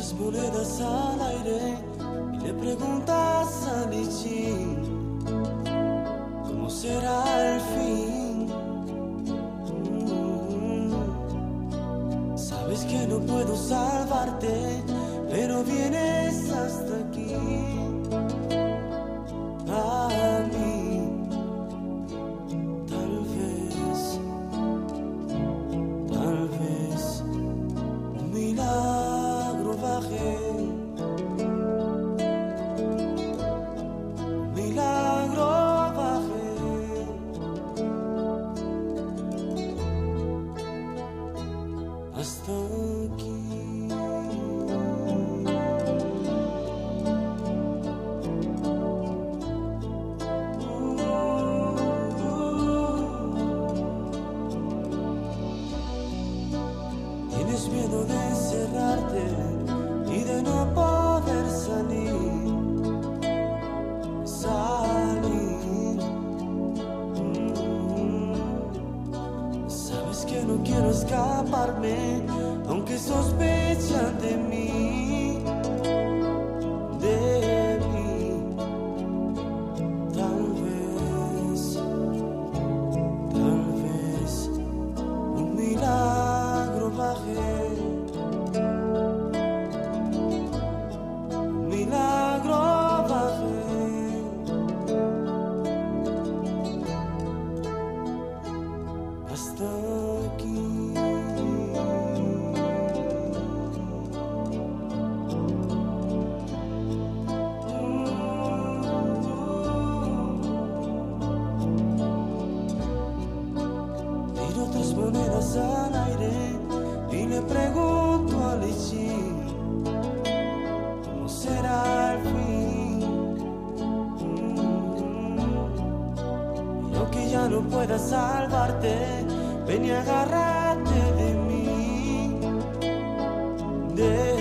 otras monedas al aire y le preguntas a Lichi cómo será el fin. Sabes que no puedo salvarte, pero vienes hasta aquí a mí. Tal vez un milagro baje, un milagro baje hasta aquí. Tienes miedo de encerrarte y de no poder salir. Sabes que no quiero escaparme, aunque sospechan de mí, de mí. Tal vez un milagro baje, un milagro baje hasta aquí. Tiro otras monedas al aire y le pregunto a Lichi cómo será el fin. Y aunque ya no pueda salvarte, ven y agárrate de mí, de